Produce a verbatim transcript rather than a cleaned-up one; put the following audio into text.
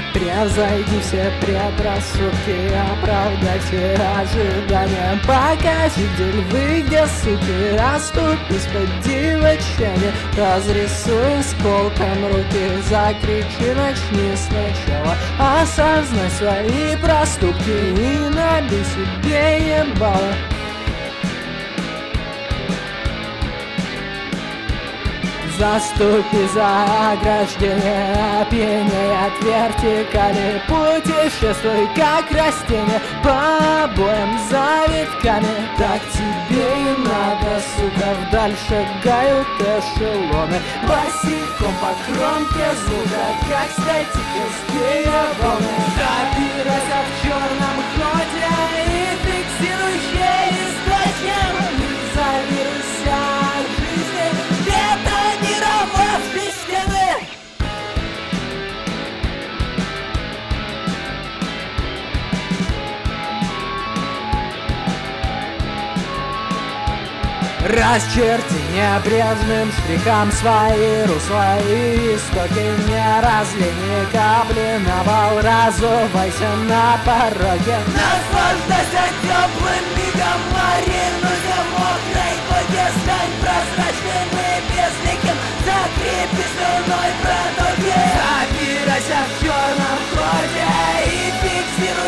Превзойди все предрассудки, оправдай все ожидания. Покажите львы, где суки, оступись под девочками. Разрисуй сколком руки, закричи, начни сначала. Осознай свои проступки и набей себе ебало. Заступи за ограждение, опьяней от вертикали. Путешествуй, как растение, по обоям завитками. Так тебе и надо, сука, вдаль шагают эшелоны. Босиком по кромке звука, как статические волны. Опирайся в черном ходе и фиксируй челюсть точно. Изолируйся от жизни, бетонировавшей стены. Расчерти небрежным штрихом свои русла и истоки. Не разли ни капли на пол, разувайся на пороге. Наслаждайся теплым мигом, маринуйся в мокрой воде. Стань прозрачным и безликим, закрепи слюной протоки. Опирайся в черном ходе и фиксируй